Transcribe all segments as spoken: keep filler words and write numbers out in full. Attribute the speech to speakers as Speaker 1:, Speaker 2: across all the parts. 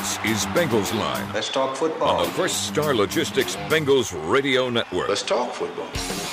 Speaker 1: This is Bengals Line.
Speaker 2: Let's talk football.
Speaker 1: On the First Star Logistics Bengals Radio Network.
Speaker 2: Let's talk football.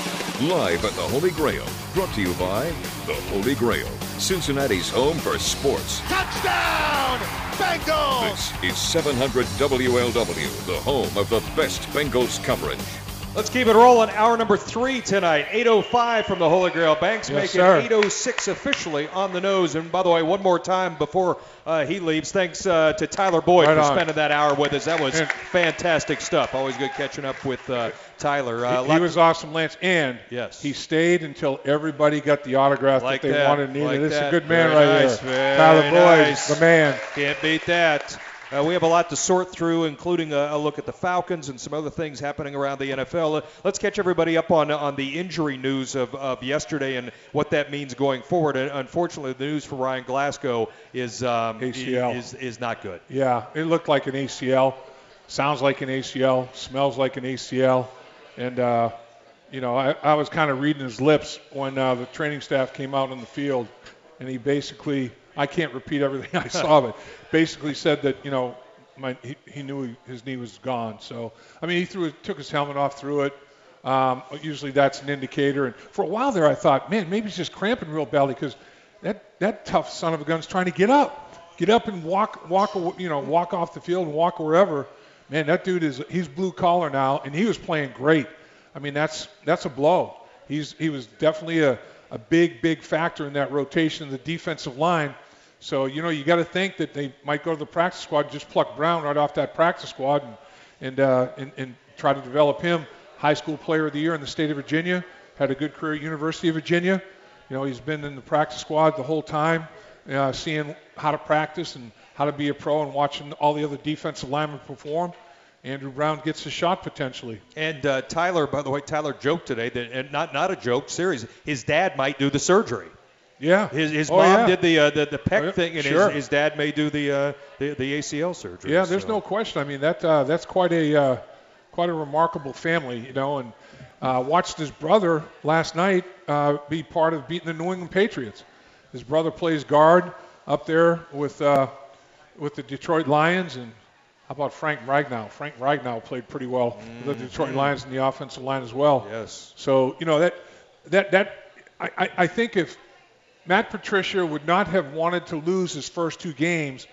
Speaker 1: Live at the Holy Grail. Brought to you by the Holy Grail. Cincinnati's home for sports.
Speaker 3: Touchdown, Bengals!
Speaker 1: This is seven hundred W L W, the home of the best Bengals coverage.
Speaker 4: Let's keep it rolling. Hour number three tonight. eight oh five from the Holy Grail. Banks
Speaker 5: yes,
Speaker 4: making
Speaker 5: sir.
Speaker 4: eight oh six officially on the nose. And by the way, one more time before uh, he leaves, thanks uh, to Tyler Boyd
Speaker 5: right
Speaker 4: for
Speaker 5: on.
Speaker 4: spending that hour with us. That was
Speaker 5: and
Speaker 4: fantastic stuff. Always good catching up with uh, Tyler. Uh,
Speaker 5: he, he was awesome, Lance. And
Speaker 4: yes.
Speaker 5: he stayed until everybody got the autograph
Speaker 4: like
Speaker 5: that they
Speaker 4: that.
Speaker 5: wanted and needed.
Speaker 4: Like
Speaker 5: This is
Speaker 4: that.
Speaker 5: a good man
Speaker 4: Very
Speaker 5: right
Speaker 4: nice.
Speaker 5: here.
Speaker 4: Very
Speaker 5: Tyler Boyd,
Speaker 4: nice.
Speaker 5: the man.
Speaker 4: Can't beat that. Uh, we have a lot to sort through, including a, a look at the Falcons and some other things happening around the N F L. Uh, let's catch everybody up on on the injury news of, of yesterday and what that means going forward. Uh, unfortunately, the news for Ryan Glasgow is, um,
Speaker 5: A C L.
Speaker 4: is is not good.
Speaker 5: Yeah, it looked like an A C L. Sounds like an A C L. Smells like an A C L. And, uh, you know, I, I was kind of reading his lips when uh, the training staff came out on the field, and he basically – I can't repeat everything I saw, but basically said that, you know, my, he, he knew he, his knee was gone. So, I mean, he threw took his helmet off, threw it. Um, usually that's an indicator. And for a while there, I thought, man, maybe he's just cramping real badly because that, that tough son of a gun's trying to get up. Get up and walk, walk, you know, walk off the field and walk wherever. Man, that dude is, he's blue collar now, and he was playing great. I mean, that's that's a blow. He's He was definitely a, a big, big factor in that rotation of the defensive line. So, you know, you got to think that they might go to the practice squad, just pluck Brown right off that practice squad and and, uh, and and try to develop him. High school player of the year in the state of Virginia, had a good career at University of Virginia. You know, he's been in the practice squad the whole time, uh, seeing how to practice and how to be a pro and watching all the other defensive linemen perform. Andrew Brown gets a shot potentially.
Speaker 4: And uh, Tyler, by the way, Tyler joked today that, and not not a joke, serious. His dad might do the surgery.
Speaker 5: Yeah.
Speaker 4: His his
Speaker 5: oh,
Speaker 4: mom
Speaker 5: yeah.
Speaker 4: did the uh, the the pec
Speaker 5: oh, yeah.
Speaker 4: thing, and
Speaker 5: sure.
Speaker 4: his, his dad may do the uh, the the A C L surgery.
Speaker 5: Yeah, there's
Speaker 4: so.
Speaker 5: no question. I mean, that uh, that's quite a uh, quite a remarkable family, you know. And uh, watched his brother last night uh, be part of beating the New England Patriots. His brother plays guard up there with uh, with the Detroit Lions, and how about Frank Ragnow? Frank Ragnow played pretty well mm-hmm. with the Detroit Lions in the offensive line as well.
Speaker 4: Yes.
Speaker 5: So you know that that that I, I, I think if Matt Patricia would not have wanted to lose his first two games,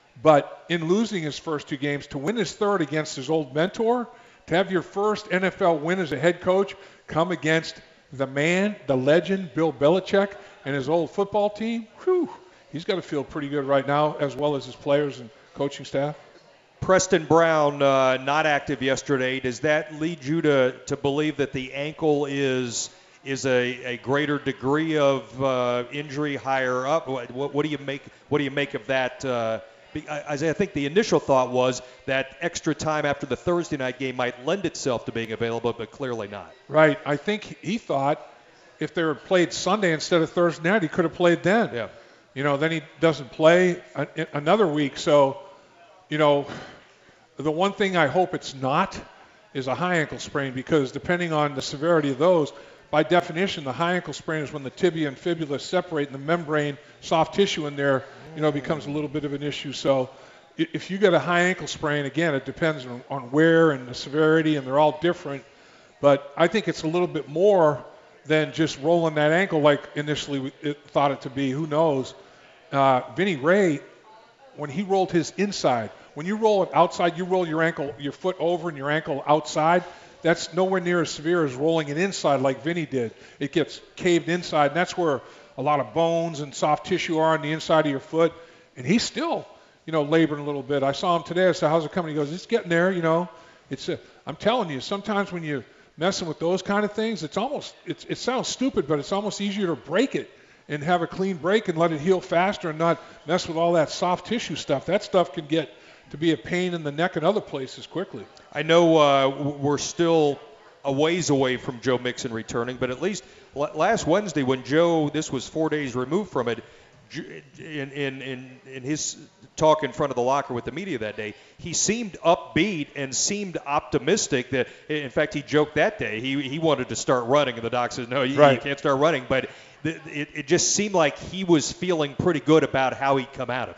Speaker 5: but in losing his first two games, to win his third against his old mentor, to have your first N F L win as a head coach come against the man, the legend, Bill Belichick, and his old football team, whew, he's got to feel pretty good right now, as well as his players and coaching staff.
Speaker 4: Preston Brown uh, not active yesterday. Does that lead you to, to believe that the ankle is – is a, a greater degree of uh, injury higher up? What, what, what do you make? What do you make of that? Uh, as I think the initial thought was that extra time after the Thursday night game might lend itself to being available, but clearly not.
Speaker 5: Right. I think he thought if they were played Sunday instead of Thursday night, he could have played then.
Speaker 4: Yeah.
Speaker 5: You know, then he doesn't play a, another week. So, you know, the one thing I hope it's not is a high ankle sprain, because depending on the severity of those, by definition, the high ankle sprain is when the tibia and fibula separate and the membrane, soft tissue in there, you know, becomes a little bit of an issue. So if you get a high ankle sprain, again, it depends on, on where and the severity, and they're all different. But I think it's a little bit more than just rolling that ankle like initially we it thought it to be. Who knows? Uh, Vinny Ray, when he rolled his inside, when you roll it outside, you roll your ankle, your foot over and your ankle outside, that's nowhere near as severe as rolling it inside like Vinny did. It gets caved inside, and that's where a lot of bones and soft tissue are on the inside of your foot. And he's still, you know, laboring a little bit. I saw him today. I said, how's it coming? He goes, it's getting there, you know. It's. A, I'm telling you, sometimes when you're messing with those kind of things, it's almost, it's, it sounds stupid, but it's almost easier to break it and have a clean break and let it heal faster and not mess with all that soft tissue stuff. That stuff can get to be a pain in the neck and other places quickly.
Speaker 4: I know uh, we're still a ways away from Joe Mixon returning, but at least last Wednesday when Joe, this was four days removed from it, in, in, in, in his talk in front of the locker with the media that day, he seemed upbeat and seemed optimistic. That, in fact, he joked that day he he wanted to start running, and the doc says, no, you,
Speaker 5: right.
Speaker 4: you can't start running. But the, it, it just seemed like he was feeling pretty good about how he'd come out of it.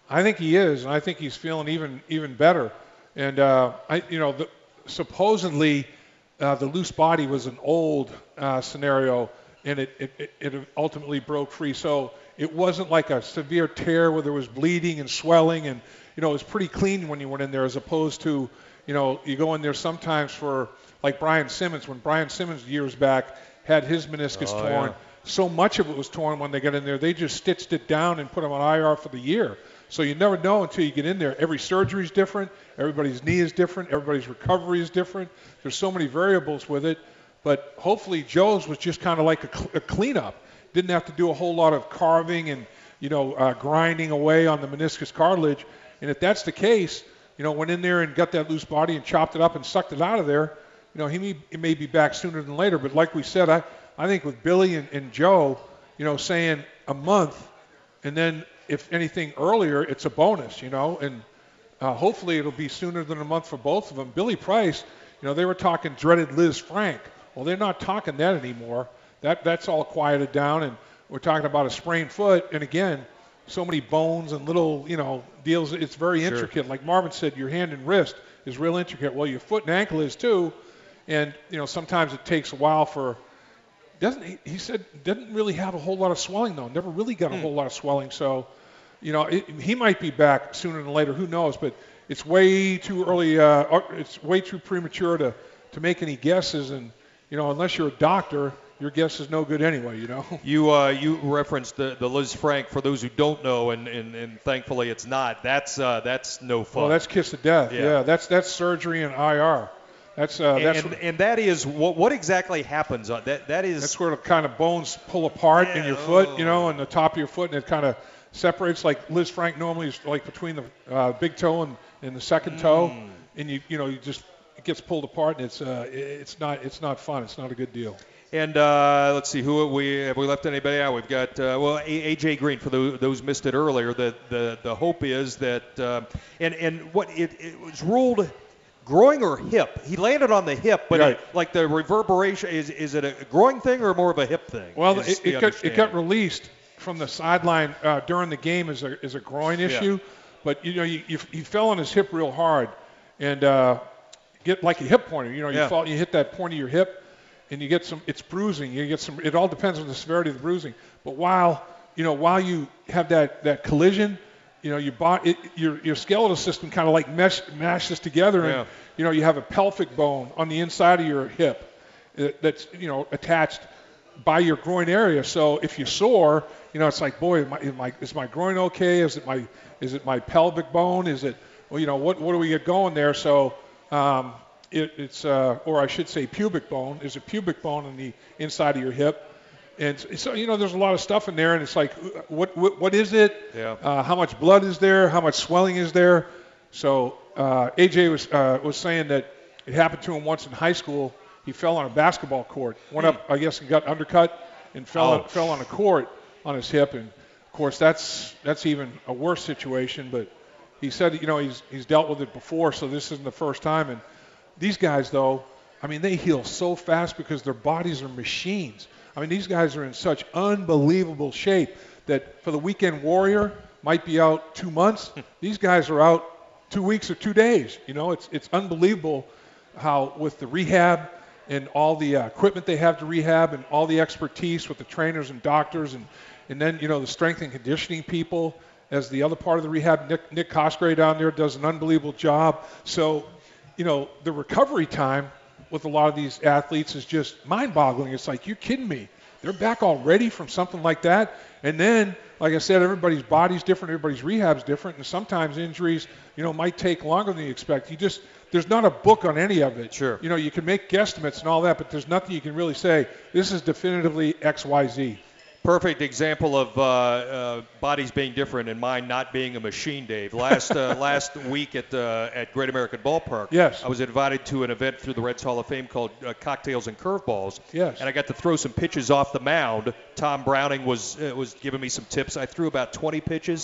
Speaker 5: I think he is, and I think he's feeling even even better. And uh, I, you know, the, supposedly uh, the loose body was an old uh, scenario, and it, it it ultimately broke free. So it wasn't like a severe tear where there was bleeding and swelling, and you know, it was pretty clean when you went in there, as opposed to, you know, you go in there sometimes for like Brian Simmons. When Brian Simmons years back had his meniscus
Speaker 4: oh,
Speaker 5: torn,
Speaker 4: yeah.
Speaker 5: so much of it was torn when they got in there, they just stitched it down and put him on I R for the year. So you never know until you get in there. Every surgery is different. Everybody's knee is different. Everybody's recovery is different. There's so many variables with it. But hopefully Joe's was just kind of like a, cl- a cleanup. Didn't have to do a whole lot of carving and, you know, uh, grinding away on the meniscus cartilage. And if that's the case, you know, went in there and got that loose body and chopped it up and sucked it out of there, you know, he may, he may be back sooner than later. But like we said, I, I think with Billy and, and Joe, you know, saying a month, and then if anything earlier, it's a bonus, you know, and uh, hopefully it'll be sooner than a month for both of them. Billy Price, you know, they were talking dreaded Liz Frank. Well, they're not talking that anymore. That that's all quieted down, and we're talking about a sprained foot. And again, so many bones and little, you know, deals. It's very
Speaker 4: Sure.
Speaker 5: intricate. Like Marvin said, your hand and wrist is real intricate. Well, your foot and ankle is too. And you know, sometimes it takes a while for. Doesn't he, he said didn't really have a whole lot of swelling though. Never really got a
Speaker 4: Hmm.
Speaker 5: whole lot of swelling. So, you know, it, he might be back sooner than later. Who knows? But it's way too early. Uh, or it's way too premature to to make any guesses. And you know, unless you're a doctor, your guess is no good anyway. You know.
Speaker 4: You uh, you referenced the, the Liz Frank. For those who don't know, and, and, and thankfully it's not. That's uh, that's no fun.
Speaker 5: Well, that's kiss of death.
Speaker 4: Yeah.
Speaker 5: Yeah, that's that's surgery and I R. That's uh, that's
Speaker 4: and, and that is what what exactly happens. On that that is
Speaker 5: that's where the kind of bones pull apart
Speaker 4: Yeah,
Speaker 5: in your foot,
Speaker 4: oh.
Speaker 5: you know, and the top of your foot, and it kind of separates. Like Liz Frank normally is like between the uh, big toe and, and the second toe,
Speaker 4: Mm.
Speaker 5: and you you know you just it gets pulled apart, and it's uh it's not it's not fun. It's not a good deal.
Speaker 4: And uh, let's see, who have we have we left anybody out? We've got uh, well A J Green. For those, those missed it earlier, the the, the hope is that uh, and and what it, it was ruled groin or hip. He landed on the hip, but
Speaker 5: Right.
Speaker 4: it, like the reverberation is is it a groin thing or more of a hip thing?
Speaker 5: Well,
Speaker 4: is
Speaker 5: it,
Speaker 4: the
Speaker 5: it got it got
Speaker 4: understanding.
Speaker 5: released from the sideline uh, during the game as a as a groin issue, but you know you, you he fell on his hip real hard, and uh, get like a hip pointer. You know you
Speaker 4: Yeah.
Speaker 5: fall you hit that point of your hip, and you get some it's bruising. You get some. It all depends on the severity of the bruising. But while you know while you have that that collision, you know your body it, your your skeletal system kind of like mesh mashes together,
Speaker 4: Yeah.
Speaker 5: and you know you have a pelvic bone on the inside of your hip uh, that's you know attached by your groin area. So if you sore, you know, it's like, boy, is my, is my, is my groin okay? Is it my, is it my pelvic bone? Is it, well, you know, what, what do we get going there? So um, it, it's, uh, or I should say pubic bone. Is it pubic bone on the inside of your hip? And so, you know, there's a lot of stuff in there, and it's like, what, what, what is it?
Speaker 4: Yeah.
Speaker 5: Uh, how much blood is there? How much swelling is there? So uh, A J was, uh, was saying that it happened to him once in high school. He fell on a basketball court, went up, I guess, and got undercut, and fell on,
Speaker 4: Ouch.
Speaker 5: fell on a court on his hip. And of course, that's that's even a worse situation. But he said, you know, he's he's dealt with it before, so this isn't the first time. And these guys, though, I mean, they heal so fast because their bodies are machines. I mean, these guys are in such unbelievable shape that for the weekend warrior might be out two months. These guys are out two weeks or two days. You know, it's it's unbelievable how with the rehab and all the uh, equipment they have to rehab and all the expertise with the trainers and doctors and, and then, you know, the strength and conditioning people as the other part of the rehab. Nick, Nick Cosgray down there does an unbelievable job. So, you know, the recovery time with a lot of these athletes is just mind-boggling. It's like, you're kidding me. They're back already from something like that. And then, like I said, everybody's body's different, everybody's rehab's different, and sometimes injuries, you know, might take longer than you expect. You just, there's not a book on any of it.
Speaker 4: Sure.
Speaker 5: You know, you can make guesstimates and all that, but there's nothing you can really say, this is definitively X Y Z.
Speaker 4: Perfect example of uh, uh, bodies being different and mine not being a machine, Dave. Last uh, last week at uh, at Great American Ballpark,
Speaker 5: Yes.
Speaker 4: I was invited to an event through the Reds Hall of Fame called uh, Cocktails and Curveballs.
Speaker 5: Yes.
Speaker 4: And I got to throw some pitches off the mound. Tom Browning was uh, was giving me some tips. I threw about twenty pitches.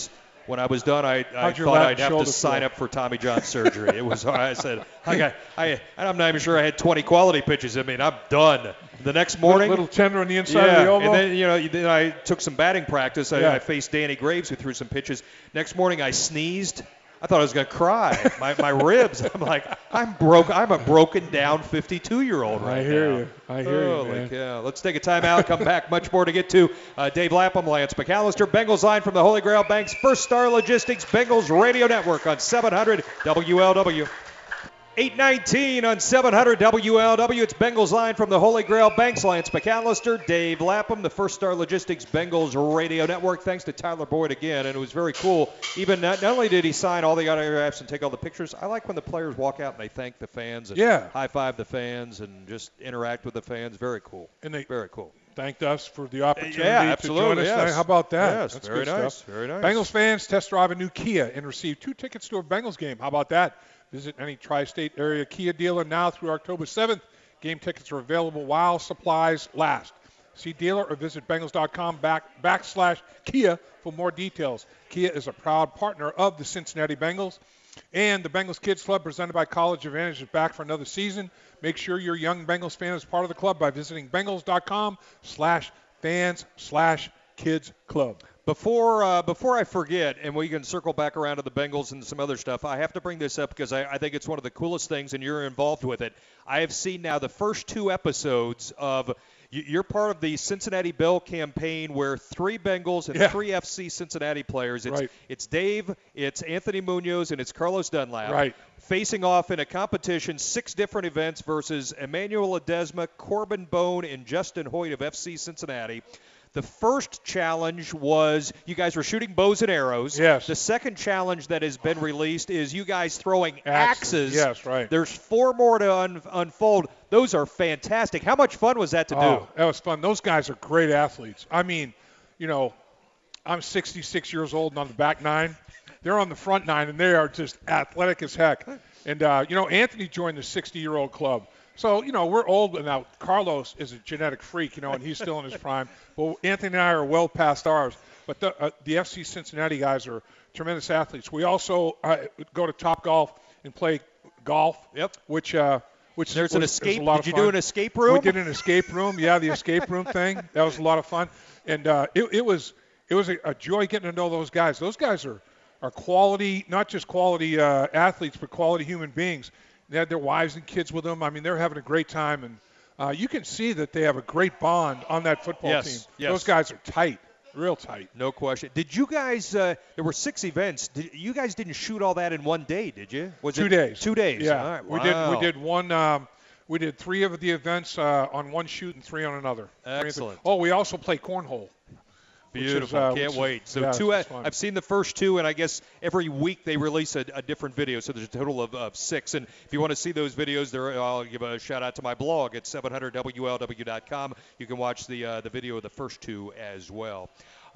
Speaker 4: when I was done, I, I
Speaker 5: How'd your
Speaker 4: thought
Speaker 5: lap
Speaker 4: I'd have to
Speaker 5: shoulder
Speaker 4: sign
Speaker 5: feel?
Speaker 4: up for Tommy John surgery. It was I said I got I I'm not even sure I had twenty quality pitches. I mean, I'm done. The next morning,
Speaker 5: little, little tender on the inside
Speaker 4: yeah,
Speaker 5: of the elbow.
Speaker 4: and then you know then I took some batting practice. I,
Speaker 5: Yeah.
Speaker 4: I faced Danny Graves, who threw some pitches. Next morning, I sneezed. I thought I was going to cry. My my ribs. I'm like, I'm broke. I'm a broken down fifty-two year old right
Speaker 5: I hear
Speaker 4: now.
Speaker 5: you. I hear you,
Speaker 4: Holy
Speaker 5: man.
Speaker 4: cow. Let's take a timeout. Come back. Much more to get to. Uh, Dave Lapham, Lance McAllister, Bengals line from the Holy Grail Banks First Star Logistics Bengals Radio Network on seven hundred W L W. eight nineteen on seven hundred W L W. It's Bengals line from the Holy Grail Banks. Lance McAllister, Dave Lapham, the First Star Logistics Bengals Radio Network. Thanks to Tyler Boyd again, and it was very cool. Even not, not only did he sign all the autographs and take all the pictures, I like when the players walk out and they thank the fans and
Speaker 5: Yeah.
Speaker 4: high five the fans and just interact with the fans. Very cool.
Speaker 5: And they
Speaker 4: very cool.
Speaker 5: Thanked us for the opportunity
Speaker 4: Yeah,
Speaker 5: to
Speaker 4: absolutely,
Speaker 5: join us
Speaker 4: yes.
Speaker 5: tonight. How about that?
Speaker 4: Yes,
Speaker 5: That's
Speaker 4: very
Speaker 5: good
Speaker 4: nice,
Speaker 5: stuff.
Speaker 4: very nice.
Speaker 5: Bengals fans test drive a new Kia and receive two tickets to a Bengals game. How about that? Visit any tri-state area Kia dealer now through October seventh. Game tickets are available while supplies last. See dealer or visit Bengals.com back, backslash Kia for more details. Kia is a proud partner of the Cincinnati Bengals. And the Bengals Kids Club, presented by College Advantage, is back for another season. Make sure your young Bengals fan is part of the club by visiting Bengals.com slash fans slash kids club.
Speaker 4: Before uh, before I forget, and we can circle back around to the Bengals and some other stuff, I have to bring this up because I, I think it's one of the coolest things, and you're involved with it. I have seen now the first two episodes of you- you're part of the Cincinnati Bell campaign where three Bengals and
Speaker 5: Yeah.
Speaker 4: three F C Cincinnati players, it's,
Speaker 5: Right.
Speaker 4: it's Dave, it's Anthony Munoz, and it's Carlos Dunlap.
Speaker 5: Right.
Speaker 4: Facing off in a competition, six different events versus Emmanuel Ledesma, Corbin Bone, and Justin Hoyt of F C Cincinnati. The first challenge was you guys were shooting bows and arrows.
Speaker 5: Yes.
Speaker 4: The second challenge that has been released is you guys throwing
Speaker 5: Axes.
Speaker 4: axes.
Speaker 5: Yes, right.
Speaker 4: There's four more to un- unfold. Those are fantastic. How much fun was that to
Speaker 5: Oh,
Speaker 4: do?
Speaker 5: that was fun. Those guys are great athletes. I mean, you know, I'm sixty-six years old and on the back nine. They're on the front nine, and they are just athletic as heck. And, uh, you know, Anthony joined the sixty-year-old club. So, you know, we're old now. Carlos is a genetic freak, you know, and he's still in his prime. Well, Anthony and I are well past ours. But the, uh, the F C Cincinnati guys are tremendous athletes. We also uh, go to Top Golf and play golf.
Speaker 4: Yep.
Speaker 5: Which, uh, which
Speaker 4: There's an
Speaker 5: was, was
Speaker 4: escape.
Speaker 5: a lot
Speaker 4: Did
Speaker 5: of
Speaker 4: you
Speaker 5: fun.
Speaker 4: do an escape room?
Speaker 5: We did an escape room. Yeah, the escape room thing. That was a lot of fun. And uh, it, it was it was a, a joy getting to know those guys. Those guys are, are quality, not just quality uh, athletes, but quality human beings. They had their wives and kids with them. I mean, they're having a great time. And uh, you can see that they have a great bond on that football
Speaker 4: Yes,
Speaker 5: team.
Speaker 4: yes.
Speaker 5: Those guys are tight, real tight.
Speaker 4: No question. Did you guys? Uh, there were six events. Did, you guys didn't shoot all that in one day, did you? Was
Speaker 5: Two
Speaker 4: it
Speaker 5: days.
Speaker 4: Two days.
Speaker 5: Yeah,
Speaker 4: All right.
Speaker 5: we
Speaker 4: wow.
Speaker 5: did. We did one. Um, we did three of the events uh, on one shoot and three on another. Three and three.
Speaker 4: Excellent.
Speaker 5: Oh, we also play cornhole. which is,
Speaker 4: Beautiful.
Speaker 5: uh,
Speaker 4: Can't
Speaker 5: which is-
Speaker 4: wait. So
Speaker 5: yeah,
Speaker 4: two.
Speaker 5: it's fun.
Speaker 4: I've seen the first two, and I guess every week they release a, a different video. So there's a total of, of six. And if you want to see those videos, there I'll give a shout out to my blog at seven hundred W L W dot com. You can watch the uh, the video of the first two as well.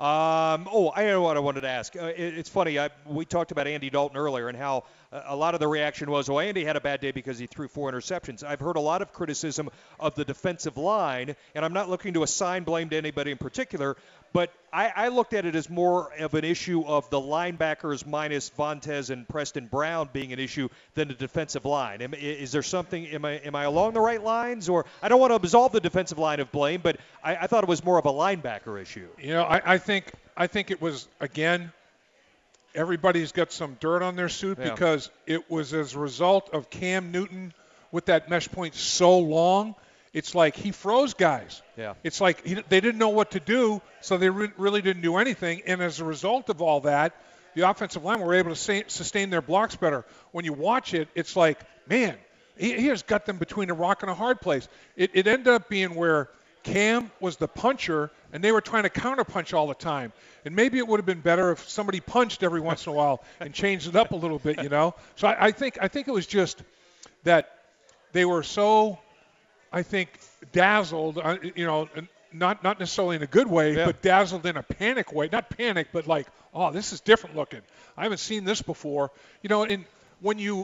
Speaker 4: Um, oh, I know what I wanted to ask. Uh, it, it's funny. I, we talked about Andy Dalton earlier and how uh, a lot of the reaction was, well, Andy had a bad day because he threw four interceptions. I've heard a lot of criticism of the defensive line, and I'm not looking to assign blame to anybody in particular, but I, I looked at it as more of an issue of the linebackers minus Vontez and Preston Brown being an issue than the defensive line. Am, is there something, am I, am I along the right lines? Or I don't want to absolve the defensive line of blame, but I, I thought it was more of a linebacker issue.
Speaker 5: You know, I, I think I think it was, again, everybody's got some dirt on their suit
Speaker 4: Yeah.
Speaker 5: because it was as a result of Cam Newton with that mesh point so long. It's like he froze guys.
Speaker 4: Yeah.
Speaker 5: It's like he, they didn't know what to do, so they re- really didn't do anything. And as a result of all that, the offensive line were able to sa- sustain their blocks better. When you watch it, it's like, man, he, he has got them between a rock and a hard place. It, it ended up being where Cam was the puncher, and they were trying to counterpunch all the time. And maybe it would have been better if somebody punched every once in a while and changed it up a little bit, you know. So I, I think I think it was just that they were so, I think, dazzled, uh, you know, not not necessarily in a good way,
Speaker 4: Yeah.
Speaker 5: but dazzled in a panic way. Not panic, but like, oh, this is different looking. I haven't seen this before. You know, and when you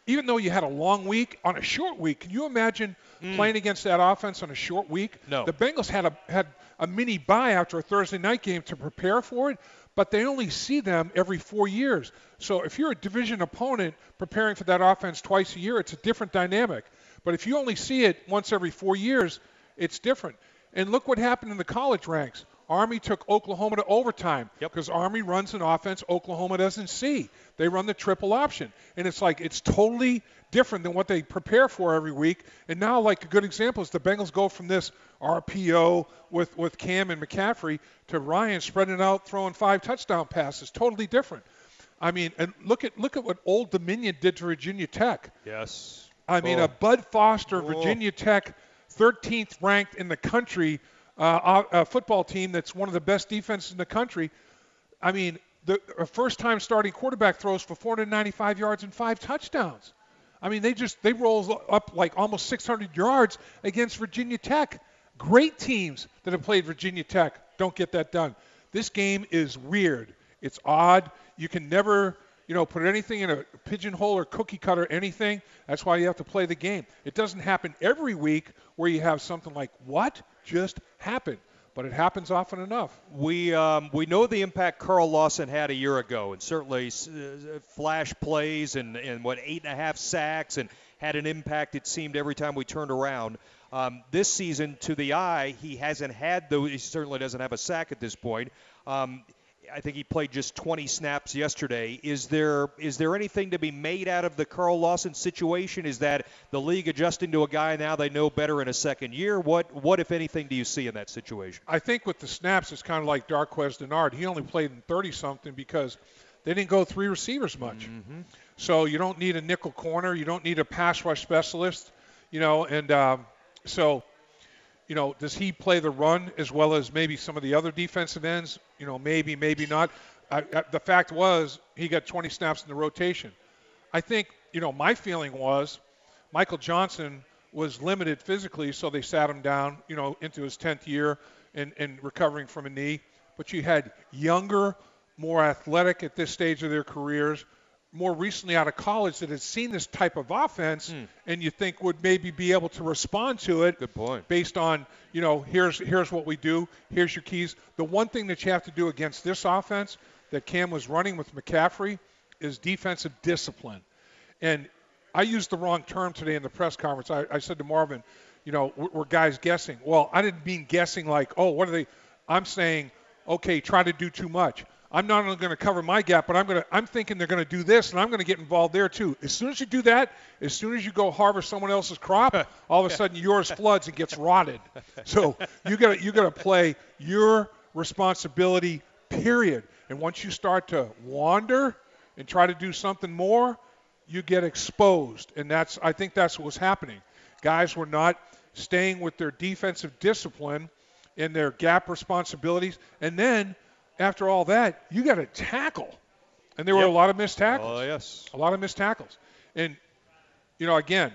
Speaker 5: even though you had a long week, on a short week, can you imagine mm. playing against that offense on a short week?
Speaker 4: No.
Speaker 5: The Bengals had a had a mini bye after a Thursday night game to prepare for it, but they only see them every four years. So if you're a division opponent preparing for that offense twice a year, it's a different dynamic. But if you only see it once every four years, it's different. And look what happened in the college ranks. Army took Oklahoma to overtime because yep. Army runs an offense Oklahoma doesn't see. They run the triple option. And it's like it's totally different than what they prepare for every week. And now, like a good example is the Bengals go from this R P O with, with Cam and McCaffrey to Ryan spreading it out, throwing five touchdown passes. Totally different. I mean, and look at look at what Old Dominion did to Virginia Tech.
Speaker 4: Yes.
Speaker 5: I mean,
Speaker 4: oh.
Speaker 5: a Bud Foster,
Speaker 4: oh.
Speaker 5: Virginia Tech, thirteenth ranked in the country, uh, a football team that's one of the best defenses in the country. I mean, the a first-time starting quarterback throws for four hundred ninety-five yards and five touchdowns. I mean, they just they roll up like almost six hundred yards against Virginia Tech. Great teams that have played Virginia Tech don't get that done. This game is weird. It's odd. You can never, you know, put anything in a pigeonhole or cookie cutter anything. That's why you have to play the game. It doesn't happen every week where you have something like, what just happened? But it happens often enough.
Speaker 4: We um, we know the impact Carl Lawson had a year ago, and certainly uh, flash plays and, and, what, eight and a half sacks, and had an impact, it seemed, every time we turned around. Um, this season, to the eye, he hasn't had those. He certainly doesn't have a sack at this point. Um, I think he played just twenty snaps yesterday. Is there is there anything to be made out of the Carl Lawson situation? Is that the league adjusting to a guy now they know better in a second year? What, what if anything, do you see in that situation?
Speaker 5: I think with the snaps, it's kind of like Darqueze Dennard. He only played in thirty-something because they didn't go three receivers much.
Speaker 4: Mm-hmm.
Speaker 5: So you don't need a nickel corner. You don't need a pass rush specialist. You know, and um, so – you know, does he play the run as well as maybe some of the other defensive ends? You know, maybe, maybe not. I, I, the fact was he got twenty snaps in the rotation. I think, you know, my feeling was Michael Johnson was limited physically, so they sat him down, you know, into his tenth year and, and recovering from a knee. But you had younger, more athletic at this stage of their careers, more recently out of college that had seen this type of offense mm. and you think would maybe be able to respond to it.
Speaker 4: Good point.
Speaker 5: Based on, you know, here's here's what we do, here's your keys. The one thing that you have to do against this offense that Cam was running with McCaffrey is defensive discipline. And I used the wrong term today in the press conference. I, I said to Marvin, you know, we're, we're guys guessing. Well, I didn't mean guessing like, oh, what are they? I'm saying, okay, try to do too much. I'm not only going to cover my gap, but I'm going to. I'm thinking they're going to do this, and I'm going to get involved there too. As soon as you do that, as soon as you go harvest someone else's crop, all of a sudden yours floods and gets rotted. So you got you got to play your responsibility. Period. And once you start to wander and try to do something more, you get exposed, and that's. I think that's what was happening. Guys were not staying with their defensive discipline and their gap responsibilities, and then. After all that, you got to tackle. And there yep. were a lot of missed tackles.
Speaker 4: Oh, yes.
Speaker 5: A lot of missed tackles. And, you know, again,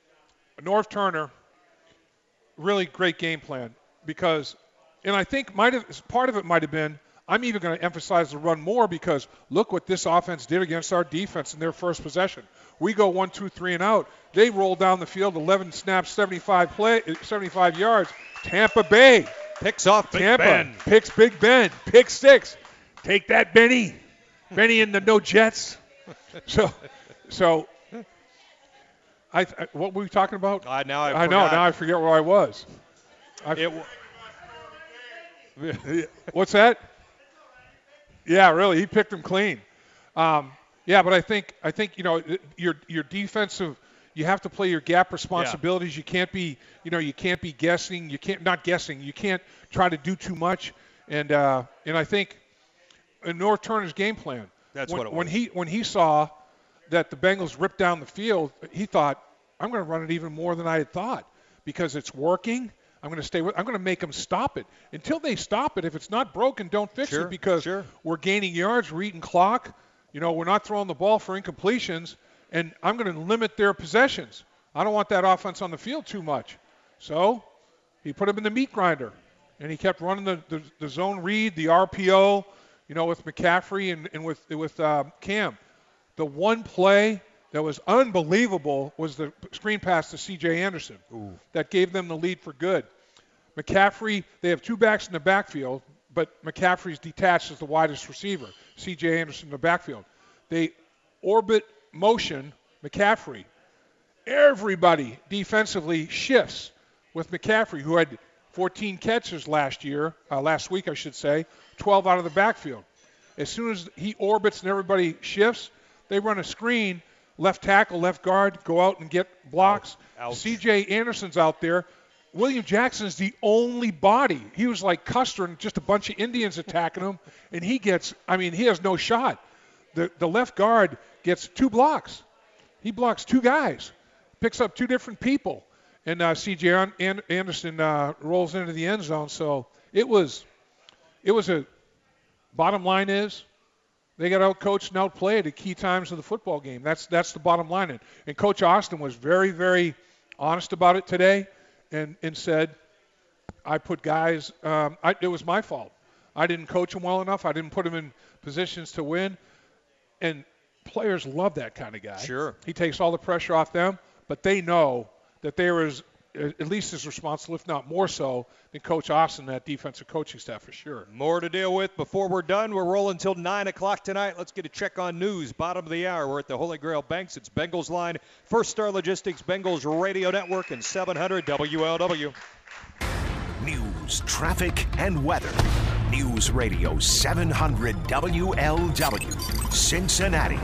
Speaker 5: Norv Turner, really great game plan because, and I think might have, part of it might have been, I'm even going to emphasize the run more because look what this offense did against our defense in their first possession. We go one, two, three, and out. They roll down the field, eleven snaps, seventy-five play, seventy-five yards. Tampa Bay.
Speaker 4: Picks off Big
Speaker 5: Tampa.
Speaker 4: Ben.
Speaker 5: Picks Big Ben. Pick six. Take that, Benny. Benny and the no Jets. So, so, I, I what were we talking about?
Speaker 4: Uh, now I,
Speaker 5: I know. Now I forget where I was. I,
Speaker 4: it
Speaker 5: w- What's that? Yeah, really. He picked them clean. Um, yeah, but I think I think you know your your defensive. You have to play your gap responsibilities. Yeah. You can't be, you know, you can't be guessing. You can't not guessing. You can't try to do too much. And uh, and I think in Norv Turner's game plan,
Speaker 4: that's
Speaker 5: when,
Speaker 4: what it was.
Speaker 5: when he when he saw that the Bengals ripped down the field, he thought, I'm going to run it even more than I had thought because it's working. I'm going to stay with. I'm going to make them stop it until they stop it. If it's not broken, don't fix
Speaker 4: sure,
Speaker 5: it because
Speaker 4: sure.
Speaker 5: we're gaining yards, we're eating clock. You know, we're not throwing the ball for incompletions. And I'm going to limit their possessions. I don't want that offense on the field too much. So he put him in the meat grinder, and he kept running the, the, the zone read, the R P O, you know, with McCaffrey and, and with with uh, Cam. The one play that was unbelievable was the screen pass to C J Anderson.
Speaker 4: Ooh.
Speaker 5: That gave them the lead for good. McCaffrey, they have two backs in the backfield, but McCaffrey's detached as the widest receiver. C J Anderson in the backfield. They orbit motion McCaffrey. Everybody defensively shifts with McCaffrey, who had fourteen catches last year, uh, last week I should say, twelve out of the backfield. As soon as he orbits and everybody shifts, they run a screen, left tackle, left guard, go out and get blocks.
Speaker 4: Ouch.
Speaker 5: C J Anderson's out there. William Jackson's the only body. He was like Custer and just a bunch of Indians attacking him, and he gets, I mean, he has no shot. The, the left guard gets two blocks. He blocks two guys, picks up two different people. And uh, C J Anderson uh, rolls into the end zone. So it was, it was a, bottom line is, they got out-coached and outplayed at key times of the football game. That's that's the bottom line. And, and Coach Austin was very, very honest about it today and, and said, I put guys, um, I, it was my fault. I didn't coach them well enough. I didn't put them in positions to win. And players love that kind of guy.
Speaker 4: Sure.
Speaker 5: He takes all the pressure off them, but they know that they were as, at least as responsible, if not more so, than Coach Austin and that defensive coaching staff for sure.
Speaker 4: More to deal with before we're done. We're rolling until nine o'clock tonight. Let's get a check on news. Bottom of the hour. We're at the Holy Grail Banks. It's Bengals Line, First Star Logistics, Bengals Radio Network, and seven hundred W L W.
Speaker 2: News, traffic, and weather. News Radio seven hundred W L W, Cincinnati.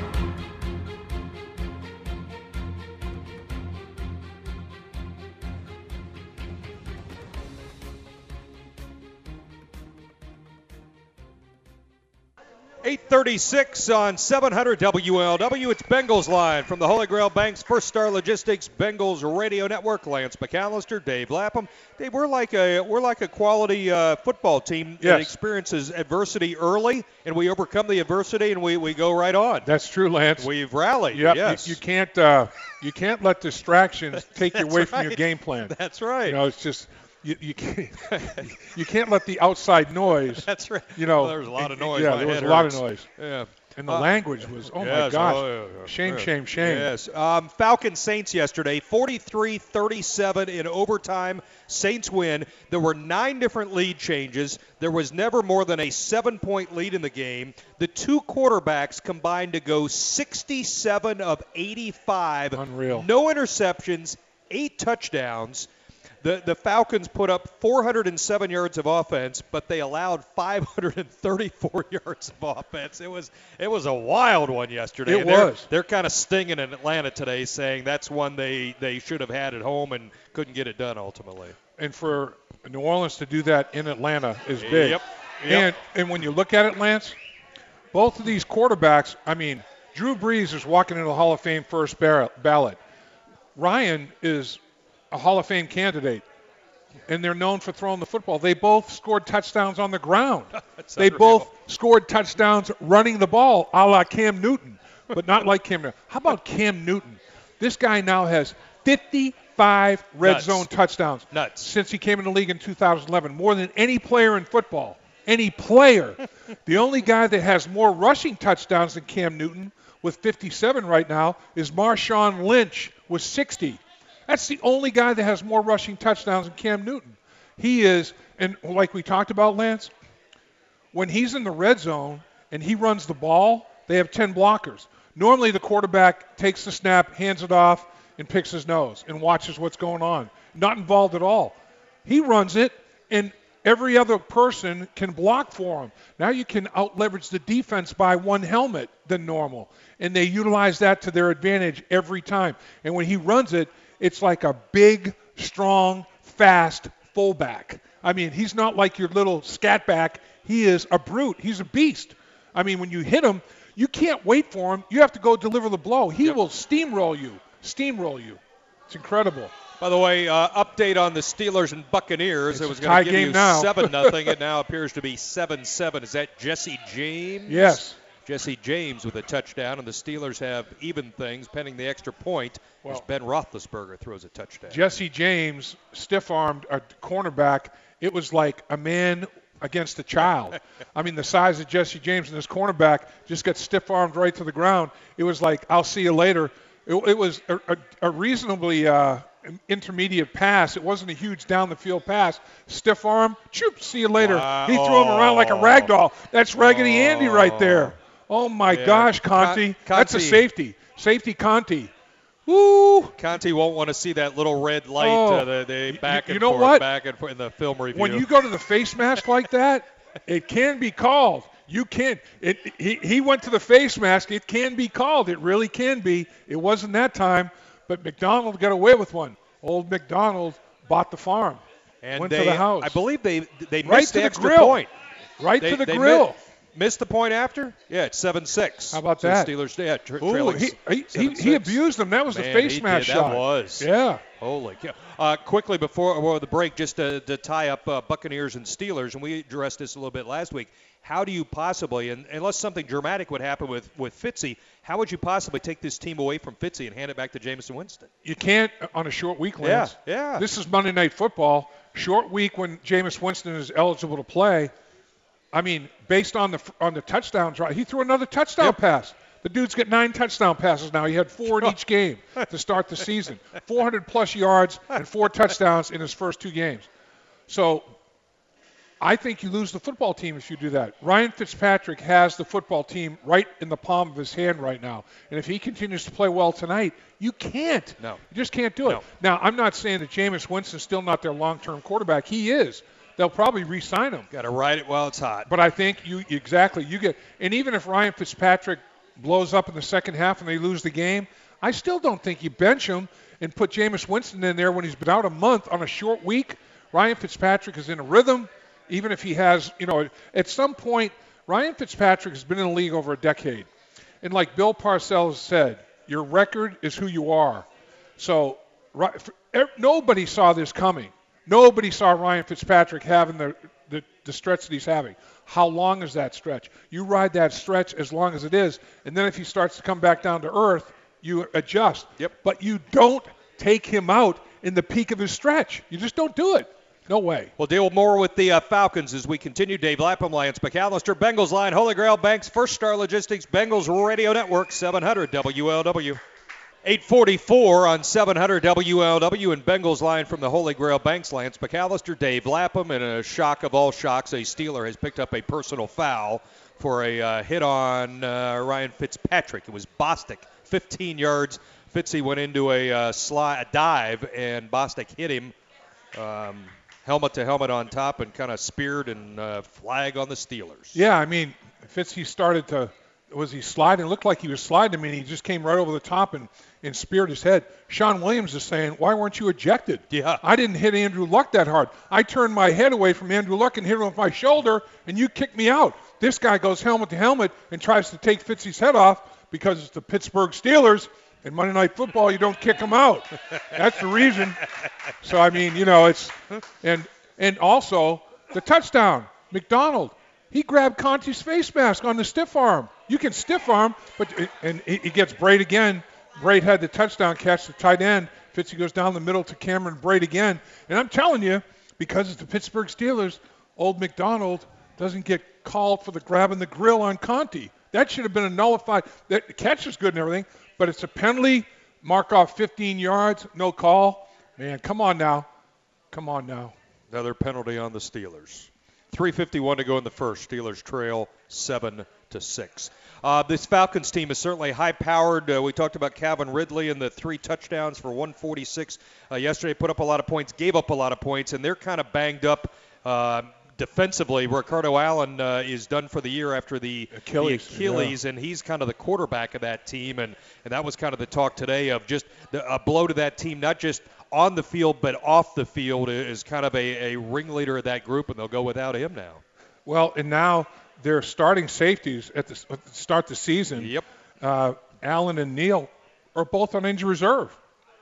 Speaker 4: eight thirty-six on seven hundred W L W. It's Bengals Line from the Holy Grail Banks, First Star Logistics, Bengals Radio Network. Lance McAllister, Dave Lapham. Dave, we're like a we're like a quality uh, football team
Speaker 5: yes.
Speaker 4: that experiences adversity early, and we overcome the adversity, and we, we go right on.
Speaker 5: That's true, Lance.
Speaker 4: We've rallied.
Speaker 5: Yep.
Speaker 4: Yes.
Speaker 5: You, you can't uh, you can't let distractions take you away
Speaker 4: right.
Speaker 5: from your game plan.
Speaker 4: That's right.
Speaker 5: You know, it's just. You, you can't you can't let the outside noise.
Speaker 4: That's right.
Speaker 5: You know,
Speaker 4: well, there was a lot of noise.
Speaker 5: Yeah,
Speaker 4: My
Speaker 5: there was
Speaker 4: head
Speaker 5: a lot
Speaker 4: hurts.
Speaker 5: of noise.
Speaker 4: Yeah.
Speaker 5: And the
Speaker 4: uh,
Speaker 5: language was, oh
Speaker 4: yes,
Speaker 5: my gosh,
Speaker 4: oh, yeah, yeah,
Speaker 5: shame,
Speaker 4: yeah.
Speaker 5: shame, shame.
Speaker 4: Yes. Um, Falcons Saints yesterday, forty-three thirty-seven in overtime. Saints win. There were nine different lead changes. There was never more than a seven-point lead in the game. The two quarterbacks combined to go sixty-seven of eighty-five.
Speaker 5: Unreal.
Speaker 4: No interceptions, eight touchdowns. The the Falcons put up four hundred seven yards of offense, but they allowed five hundred thirty-four yards of offense. It was it was a wild one yesterday.
Speaker 5: It
Speaker 4: and they're,
Speaker 5: was.
Speaker 4: They're kind of stinging in Atlanta today, saying that's one they, they should have had at home and couldn't get it done ultimately.
Speaker 5: And for New Orleans to do that in Atlanta is big.
Speaker 4: Yep.
Speaker 5: And
Speaker 4: Yep.
Speaker 5: and when you look at it, Lance, both of these quarterbacks, I mean, Drew Brees is walking into the Hall of Fame first ballot. Ryan is a Hall of Fame candidate, and they're known for throwing the football. They both scored touchdowns on the ground. They
Speaker 4: unreal.
Speaker 5: both scored touchdowns running the ball, a la Cam Newton, but not like Cam Newton. How about Cam Newton? This guy now has fifty-five red
Speaker 4: Nuts.
Speaker 5: zone touchdowns
Speaker 4: Nuts.
Speaker 5: since he came in the league in two thousand eleven, more than any player in football. Any player. The only guy that has more rushing touchdowns than Cam Newton, with fifty-seven right now, is Marshawn Lynch with sixty. That's the only guy that has more rushing touchdowns than Cam Newton. He is, and like we talked about, Lance, when he's in the red zone and he runs the ball, they have ten blockers. Normally the quarterback takes the snap, hands it off, and picks his nose and watches what's going on. Not involved at all. He runs it, and every other person can block for him. Now you can out-leverage the defense by one helmet than normal, and they utilize that to their advantage every time. And when he runs it, it's like a big, strong, fast fullback. I mean, he's not like your little scat back. He is a brute. He's a beast. I mean, when you hit him, you can't wait for him. You have to go deliver the blow. He
Speaker 4: Yep.
Speaker 5: will steamroll you, steamroll you. It's incredible.
Speaker 4: By the way, uh, update on the Steelers and Buccaneers.
Speaker 5: It's
Speaker 4: it was
Speaker 5: a
Speaker 4: going
Speaker 5: tie
Speaker 4: to give
Speaker 5: game
Speaker 4: you
Speaker 5: now.
Speaker 4: seven nothing. It now appears to be seven seven. Is that Jesse James?
Speaker 5: Yes.
Speaker 4: Jesse James with a touchdown, and the Steelers have even things pending the extra point
Speaker 5: Well,
Speaker 4: as Ben Roethlisberger throws a touchdown.
Speaker 5: Jesse James stiff-armed a cornerback. It was like a man against a child. I mean, the size of Jesse James and this cornerback just got stiff-armed right to the ground. It was like, I'll see you later. It, it was a, a, a reasonably uh, intermediate pass. It wasn't a huge down-the-field pass. Stiff arm, choop, see you later.
Speaker 4: Wow.
Speaker 5: He threw him around like a rag doll. That's Raggedy
Speaker 4: Oh.
Speaker 5: Andy right there. Oh, my
Speaker 4: Yeah.
Speaker 5: gosh, Conti.
Speaker 4: Con-
Speaker 5: That's a
Speaker 4: Conti.
Speaker 5: safety. Safety Conti. Woo!
Speaker 4: Conti won't want to see that little red light.
Speaker 5: Oh.
Speaker 4: Uh, the, the back
Speaker 5: You- you
Speaker 4: and
Speaker 5: know
Speaker 4: forth,
Speaker 5: what?
Speaker 4: back and forth in the film review.
Speaker 5: When you go to the face mask like that, it can be called. You can. It, he, he went to the face mask. It can be called. It really can be. It wasn't that time, but McDonald got away with one. Old McDonald bought the farm.
Speaker 4: and
Speaker 5: went
Speaker 4: they,
Speaker 5: to the house.
Speaker 4: I believe they they
Speaker 5: Right
Speaker 4: missed
Speaker 5: to
Speaker 4: the
Speaker 5: the
Speaker 4: extra
Speaker 5: grill.
Speaker 4: point.
Speaker 5: Right
Speaker 4: They,
Speaker 5: to the
Speaker 4: they
Speaker 5: grill.
Speaker 4: mi- missed the point after? Yeah, it's seven six.
Speaker 5: How about
Speaker 4: So
Speaker 5: that?
Speaker 4: Steelers, yeah, tra-
Speaker 5: Ooh,
Speaker 4: trailing
Speaker 5: he, he, he,
Speaker 4: seven six.
Speaker 5: he abused them. That was
Speaker 4: Man,
Speaker 5: the face
Speaker 4: he
Speaker 5: mask
Speaker 4: did.
Speaker 5: shot.
Speaker 4: That was.
Speaker 5: Yeah.
Speaker 4: Holy cow. Uh, quickly before, before the break, just to, to tie up uh, Buccaneers and Steelers, and we addressed this a little bit last week, how do you possibly, and unless something dramatic would happen with, with Fitzy, how would you possibly take this team away from Fitzy and hand it back to Jameson Winston?
Speaker 5: You can't on a short week, Lance.
Speaker 4: Yeah, yeah.
Speaker 5: This is Monday Night Football. Short week when Jameis Winston is eligible to play. I mean, based on the on the touchdown drive, he threw another touchdown
Speaker 4: Yep.
Speaker 5: pass. The dude's got nine touchdown passes now. He had four in each game to start the season. four hundred plus yards and four touchdowns in his first two games. So I think you lose the football team if you do that. Ryan Fitzpatrick has the football team right in the palm of his hand right now. And if he continues to play well tonight, you can't.
Speaker 4: No.
Speaker 5: You just can't do it.
Speaker 4: No.
Speaker 5: Now, I'm not saying that Jameis Winston's still not their long-term quarterback. He is. They'll probably re-sign him.
Speaker 4: Got to ride it while it's hot.
Speaker 5: But I think you exactly you get, and even if Ryan Fitzpatrick blows up in the second half and they lose the game, I still don't think you bench him and put Jameis Winston in there when he's been out a month on a short week. Ryan Fitzpatrick is in a rhythm, even if he has, you know, at some point, Ryan Fitzpatrick has been in the league over a decade, and like Bill Parcells said, your record is who you are. So right, for, er, nobody saw this coming. Nobody saw Ryan Fitzpatrick having the, the, the stretch that he's having. How long is that stretch? You ride that stretch as long as it is, and then if he starts to come back down to earth, you adjust.
Speaker 4: Yep.
Speaker 5: But you don't take him out in the peak of his stretch. You just don't do it. No way.
Speaker 4: We'll deal more with the uh, Falcons as we continue. Dave Lapham, Lance McAllister, Bengals Line, Holy Grail Banks, First Star Logistics, Bengals Radio Network, seven hundred W L W. eight forty-four on seven hundred W L W and Bengals Line from the Holy Grail Banks. Lance McAllister, Dave Lapham, and a shock of all shocks, a Steeler has picked up a personal foul for a uh, hit on uh, Ryan Fitzpatrick. It was Bostic, fifteen yards. Fitzy went into a uh, slide, a dive, and Bostic hit him. Um, helmet to helmet on top and kind of speared and uh, flag on the Steelers.
Speaker 5: Yeah, I mean, Fitz, he started to, was he sliding? It looked like he was sliding. I mean, he just came right over the top and, and speared his head. Sean Williams is saying, why weren't you ejected?
Speaker 4: Yeah.
Speaker 5: I didn't hit Andrew Luck that hard. I turned my head away from Andrew Luck and hit him with my shoulder, and you kicked me out. This guy goes helmet to helmet and tries to take Fitzy's head off because it's the Pittsburgh Steelers. In Monday Night Football, you don't kick them out. That's the reason. So, I mean, you know, it's – and and also the touchdown, McDonald, he grabbed Conti's face mask on the stiff arm. You can stiff arm, but – and he gets Braid again. Braid had the touchdown catch, the tight end. Fitzy goes down the middle to Cameron Braid again. And I'm telling you, because it's the Pittsburgh Steelers, old McDonald doesn't get called for the grabbing the grill on Conti. That should have been a nullified – the catch is good and everything, but it's a penalty, mark off fifteen yards, no call. Man, come on now. Come on now.
Speaker 4: Another penalty on the Steelers. three fifty-one to go in the first. Steelers trail seven to six. Uh, this Falcons team is certainly high-powered. Uh, we talked about Calvin Ridley and the three touchdowns for one forty-six uh, yesterday. Put up a lot of points, gave up a lot of points, and they're kind of banged up uh, defensively. Ricardo Allen uh, is done for the year after the
Speaker 5: Achilles,
Speaker 4: the Achilles
Speaker 5: yeah.
Speaker 4: and he's kind of the quarterback of that team. And, and that was kind of the talk today of just the, a blow to that team, not just on the field but off the field, is kind of a, a ringleader of that group, and they'll go without him now.
Speaker 5: Well, and now their starting safeties at the, at the start of the season,
Speaker 4: Yep.
Speaker 5: uh, Allen and Neal, are both on injury reserve.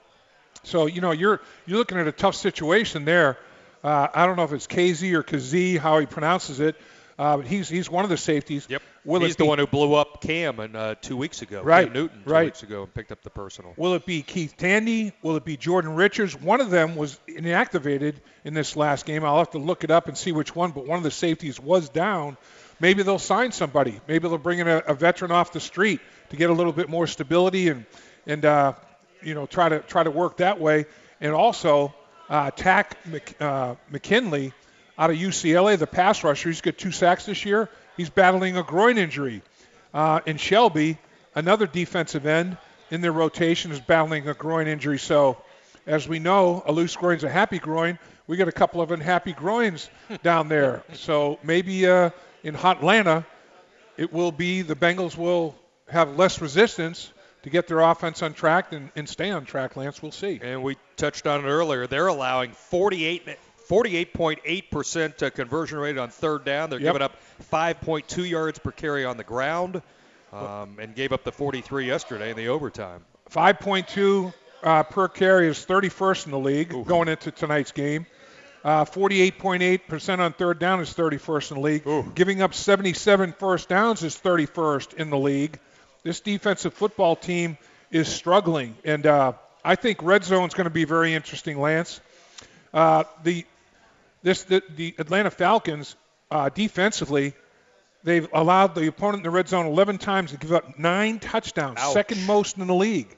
Speaker 5: So, you know, you're you're looking at a tough situation there. Uh, I don't know if it's K Z or Kazee, how he pronounces it. Uh, but he's he's one of the safeties.
Speaker 4: Yep.
Speaker 5: Will
Speaker 4: He's
Speaker 5: it be,
Speaker 4: the one who blew up Cam and, uh, two weeks ago.
Speaker 5: Right,
Speaker 4: Cam Newton two
Speaker 5: right.
Speaker 4: weeks ago and picked up the personal.
Speaker 5: Will it be Keith Tandy? Will it be Jordan Richards? One of them was inactivated in this last game. I'll have to look it up and see which one, but one of the safeties was down. Maybe they'll sign somebody. Maybe they'll bring in a, a veteran off the street to get a little bit more stability and, and uh, you know, try to try to work that way. And also, uh, Tack Mc, uh, McKinley out of U C L A, the pass rusher, he's got two sacks this year. He's battling a groin injury. Uh, and Shelby, another defensive end in their rotation, is battling a groin injury. So, as we know, a loose groin's a happy groin. We got a couple of unhappy groins down there. So maybe uh, in Hot Atlanta, it will be the Bengals will have less resistance to get their offense on track and, and stay on track, Lance. We'll see.
Speaker 4: And we touched on it earlier. They're allowing forty-eight, forty-eight point eight percent uh, conversion rate on third down. They're
Speaker 5: Yep.
Speaker 4: giving up five point two yards per carry on the ground, um, and gave up the forty-three yesterday in the overtime.
Speaker 5: five point two uh, per carry is thirty-first in the league
Speaker 4: Oof.
Speaker 5: going into tonight's game. Uh, forty-eight point eight percent on third down is thirty-first in the league.
Speaker 4: Ooh.
Speaker 5: Giving up seventy-seven first downs is thirty-first in the league. This defensive football team is struggling, and uh, I think red zone is going to be very interesting, Lance. Uh, the this the, the Atlanta Falcons uh, defensively, they've allowed the opponent in the red zone eleven times to give up nine touchdowns,
Speaker 4: Ouch.
Speaker 5: second most in the league.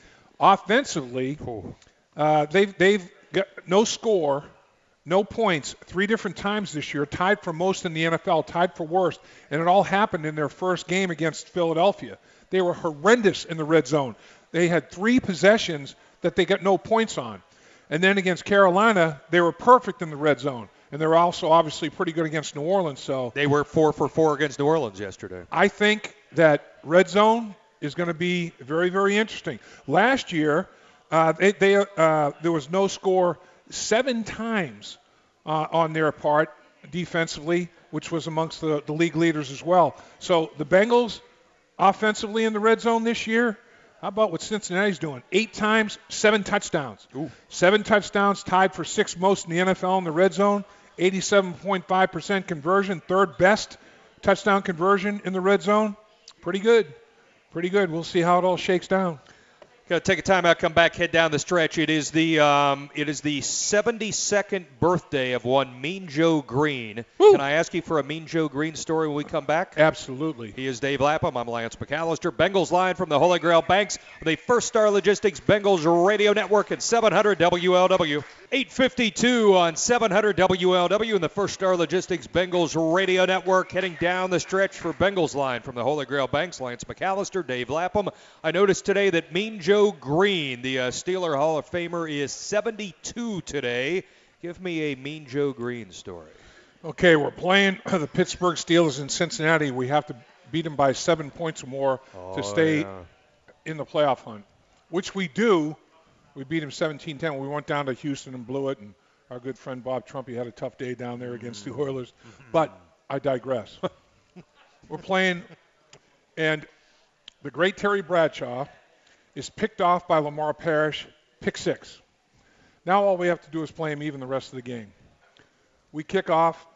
Speaker 5: Offensively,
Speaker 4: Ooh.
Speaker 5: uh, they've they've got no score, no points, three different times this year, tied for most in the N F L, tied for worst, and it all happened in their first game against Philadelphia. They were horrendous in the red zone. They had three possessions that they got no points on. And then against Carolina, they were perfect in the red zone. And they're also obviously pretty good against New Orleans. So
Speaker 4: They were four for four against New Orleans yesterday.
Speaker 5: I think that red zone is going to be very, very interesting. Last year, uh, they, they, uh, there was no score seven times uh, on their part defensively, which was amongst the, the league leaders as well. So the Bengals offensively in the red zone this year, how about what Cincinnati's doing? Eight times, seven touchdowns.
Speaker 4: Ooh.
Speaker 5: Seven touchdowns, tied for sixth most in the N F L in the red zone. eighty-seven point five percent conversion, third best touchdown conversion in the red zone. Pretty good. Pretty good. We'll see how it all shakes down.
Speaker 4: Got to take a time out, come back, head down the stretch. It is the um, it is the seventy-second birthday of one Mean Joe Green.
Speaker 5: Woo.
Speaker 4: Can I ask you for a Mean Joe Green story when we come back?
Speaker 5: Absolutely.
Speaker 4: He is Dave Lapham. I'm Lance McAllister. Bengals line from the Holy Grail Banks, the First Star Logistics Bengals Radio Network at seven hundred W L W. eight fifty-two on seven hundred W L W and the First Star Logistics Bengals Radio Network. Heading down the stretch for Bengals line from the Holy Grail Banks. Lance McAllister, Dave Lapham. I noticed today that Mean Joe Green, the uh, Steeler Hall of Famer, is seventy-two today. Give me a Mean Joe Green story.
Speaker 5: Okay, we're playing the Pittsburgh Steelers in Cincinnati. We have to beat them by seven points or more
Speaker 4: Oh,
Speaker 5: to stay
Speaker 4: yeah.
Speaker 5: in the playoff hunt, which we do. We beat them seventeen ten. We went down to Houston and blew it, and our good friend Bob Trumpy had a tough day down there against the Oilers. But I digress. We're playing, and the great Terry Bradshaw is picked off by Lamar Parrish, pick six. Now all we have to do is play him even the rest of the game. We kick off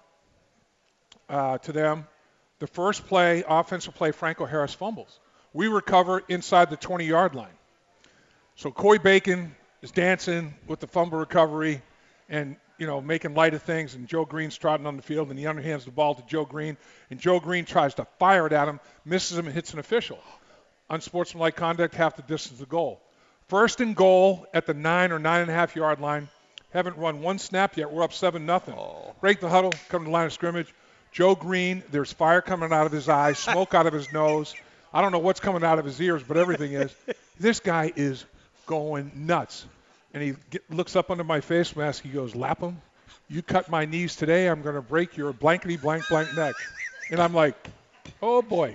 Speaker 5: uh, to them. The first play, offensive play, Franco Harris fumbles. We recover inside the twenty-yard line. So Corey Bacon is dancing with the fumble recovery and, you know, making light of things, and Joe Green's trotting on the field, and he underhands the ball to Joe Green, and Joe Green tries to fire it at him, misses him, and hits an official. Unsportsmanlike conduct, half the distance to goal. First and goal at the nine or nine and a half yard line. Haven't run one snap yet. We're up seven nothing.
Speaker 4: Oh.
Speaker 5: Break the huddle, come to the line of scrimmage. Joe Green, there's fire coming out of his eyes, smoke out of his nose. I don't know what's coming out of his ears, but everything is. This guy is going nuts. And he get, looks up under my face mask. He goes, Lapham, you cut my knees today, I'm going to break your blankety blank blank neck. And I'm like, oh, boy.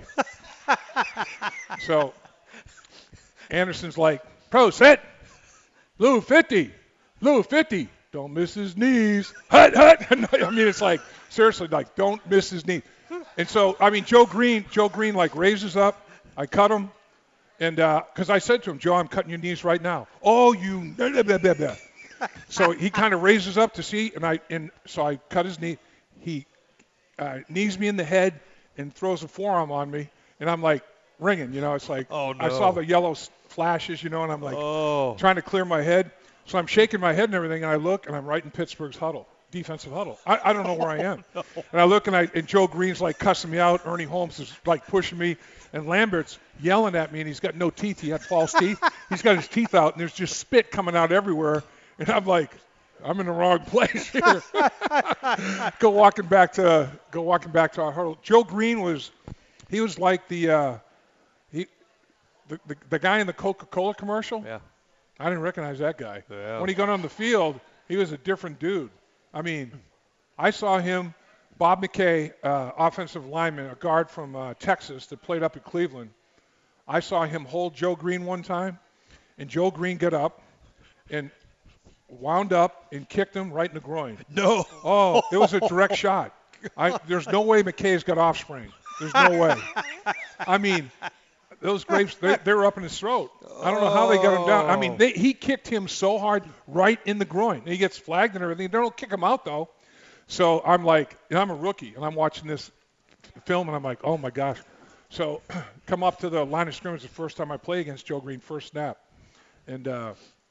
Speaker 5: So Anderson's like, pro set, blue fifty, blue fifty. Don't miss his knees. Hut, hut. I mean, it's like, seriously, like, don't miss his knees. And so, I mean, Joe Green, Joe Green, like, raises up. I cut him. And because uh, I said to him, Joe, I'm cutting your knees right now. Oh, you. Blah, blah, blah, blah. So he kind of raises up to see, and I and so I cut his knee. He uh, knees me in the head, and throws a forearm on me, and I'm like ringing. You know, it's like
Speaker 4: Oh, no.
Speaker 5: I saw the yellow s- flashes, you know, and I'm like
Speaker 4: Oh.
Speaker 5: trying to clear my head. So I'm shaking my head and everything, and I look, and I'm right in Pittsburgh's huddle, defensive huddle. I, I don't know where I am.
Speaker 4: no.
Speaker 5: And I look, and, I, and Joe Green's like cussing me out. Ernie Holmes is like pushing me. And Lambert's yelling at me, and he's got no teeth. He had false teeth. He's got his teeth out, and there's just spit coming out everywhere. And I'm like, I'm in the wrong place here. go walking back to go walking back to our huddle. Joe Green was, he was like the, uh, he, the, the the guy in the Coca-Cola commercial.
Speaker 4: Yeah.
Speaker 5: I didn't recognize that guy.
Speaker 4: Yeah.
Speaker 5: When he got on the field, he was a different dude. I mean, I saw him, Bob McKay, uh, offensive lineman, a guard from uh, Texas that played up at Cleveland. I saw him hold Joe Green one time, and Joe Green got up and wound up and kicked him right in the groin.
Speaker 4: No.
Speaker 5: Oh, it was a direct shot. I, there's no way McKay's got offspring. There's no way. I mean, those grapes, they, they were up in his throat. I don't know how they got him down. I mean, they, he kicked him so hard right in the groin. He gets flagged and everything. They don't kick him out, though. So I'm like, and I'm a rookie, and I'm watching this film, and I'm like, oh, my gosh. So come up to the line of scrimmage the first time I play against Joe Green, first snap. And uh,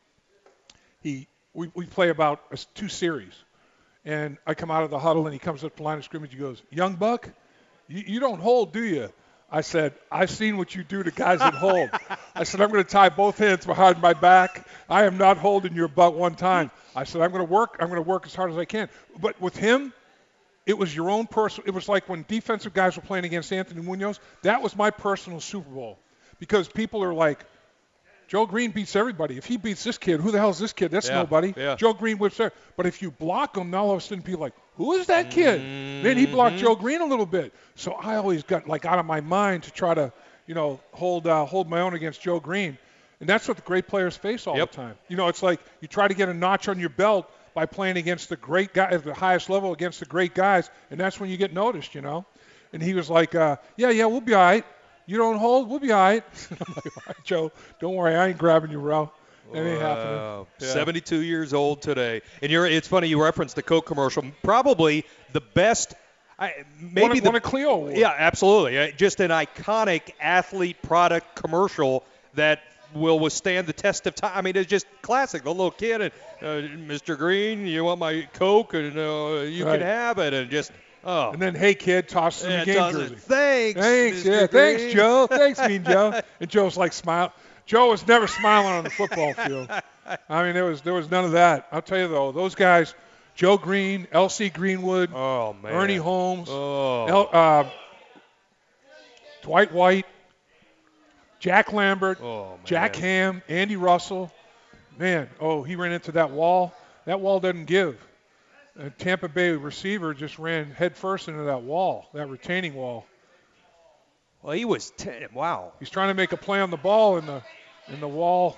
Speaker 5: he we, we play about a, two series. And I come out of the huddle, and he comes up to the line of scrimmage. He goes, young buck, you, you don't hold, do you? I said, I've seen what you do to guys that hold. I said, I'm going to tie both hands behind my back. I am not holding your butt one time. I said, I'm going to work. I'm going to work as hard as I can. But with him, it was your own personal. It was like when defensive guys were playing against Anthony Munoz. That was my personal Super Bowl, because people are like, Joe Green beats everybody. If he beats this kid, who the hell is this kid? That's
Speaker 4: Yeah,
Speaker 5: nobody.
Speaker 4: yeah.
Speaker 5: Joe Green whips there. But if you block him, now all of a sudden people are like, who is that kid?
Speaker 4: Mm-hmm.
Speaker 5: Man, he blocked Joe Green a little bit. So I always got like out of my mind to try to, you know, hold uh, hold my own against Joe Green. And that's what the great players face all
Speaker 4: Yep.
Speaker 5: the time. You know, it's like you try to get a notch on your belt by playing against the great guy at the highest level, against the great guys, and that's when you get noticed, you know. And he was like, uh, yeah, yeah, we'll be all right. You don't hold, we'll be all right. I'm like, all right, Joe, don't worry, I ain't grabbing you, bro. That ain't happening.
Speaker 4: Wow.
Speaker 5: Yeah.
Speaker 4: seventy-two years old today. And you're it's funny you referenced the Coke commercial. Probably the best I, maybe
Speaker 5: Won a-
Speaker 4: the
Speaker 5: won a Clio award.
Speaker 4: Yeah, absolutely. Uh, Just an iconic athlete product commercial that will withstand the test of time. I mean, it's just classic. The little kid and uh, Mister Green, you want my Coke, and uh, you
Speaker 5: Right.
Speaker 4: can have it, and just oh.
Speaker 5: And then, hey, kid, toss him
Speaker 4: Yeah,
Speaker 5: the game
Speaker 4: toss it.
Speaker 5: jersey.
Speaker 4: Thanks.
Speaker 5: Thanks,
Speaker 4: Mister
Speaker 5: yeah,
Speaker 4: Green.
Speaker 5: thanks, Joe. Thanks, Mean Joe. And Joe's like, smile. Joe was never smiling on the football field. I mean, there was there was none of that. I'll tell you, though, those guys, Joe Green, L C Greenwood,
Speaker 4: Oh man.
Speaker 5: Ernie Holmes,
Speaker 4: Oh.
Speaker 5: El, uh, Dwight White, Jack Lambert,
Speaker 4: Oh, man.
Speaker 5: Jack Ham, Andy Russell. Man, oh, he ran into that wall. That wall doesn't give. A Tampa Bay receiver just ran headfirst into that wall, that retaining wall.
Speaker 4: Well, he was ten. Wow.
Speaker 5: He's trying to make a play on the ball, and the in the wall.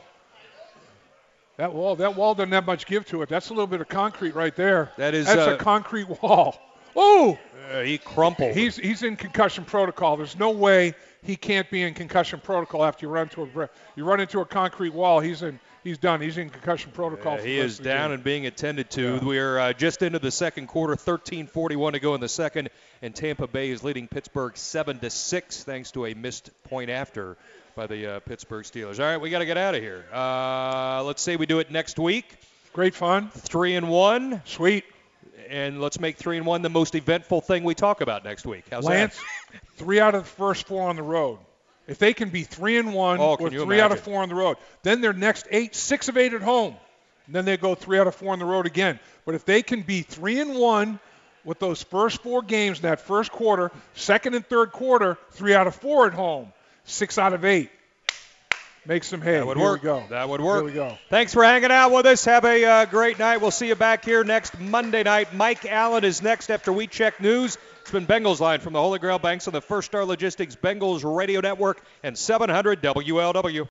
Speaker 5: That wall, that wall doesn't have much give to it. That's a little bit of concrete right there.
Speaker 4: That is,
Speaker 5: That's
Speaker 4: uh,
Speaker 5: a concrete wall. Oh,
Speaker 4: Uh, he crumpled.
Speaker 5: he's he's in concussion protocol. There's no way he can't be in concussion protocol after you run into a you run into a concrete wall. He's in. He's done. He's in concussion protocol.
Speaker 4: Yeah,
Speaker 5: for
Speaker 4: he
Speaker 5: the
Speaker 4: is
Speaker 5: rest of the
Speaker 4: down
Speaker 5: game.
Speaker 4: and being attended to.
Speaker 5: Yeah.
Speaker 4: We're uh, just into the second quarter, thirteen forty-one to go in the second, and Tampa Bay is leading Pittsburgh seven to six thanks to a missed point after by the uh, Pittsburgh Steelers. All right, we got to get out of here. Uh, let's say we do it next week.
Speaker 5: Great fun.
Speaker 4: Three and one,
Speaker 5: Sweet.
Speaker 4: and let's make three and one the most eventful thing we talk about next week. How's
Speaker 5: Lance,
Speaker 4: that?
Speaker 5: three out of the first four on the road. If they can be three and one
Speaker 4: Oh, can
Speaker 5: or
Speaker 4: you
Speaker 5: three out of
Speaker 4: imagine?
Speaker 5: four on the road, then their next eight, six of eight at home. And then they go three out of four on the road again. But if they can be three and one with those first four games in that first quarter, second and third quarter, three out of four at home, six out of eight. Makes them hay.
Speaker 4: That would
Speaker 5: Here
Speaker 4: work.
Speaker 5: we go.
Speaker 4: That would work.
Speaker 5: Here we go.
Speaker 4: Thanks for hanging out with us. Have a uh, great night. We'll see you back here next Monday night. Mike Allen is next after We Check News. It's been Bengals Line from the Holy Grail Banks on the First Star Logistics Bengals Radio Network and seven hundred W L W.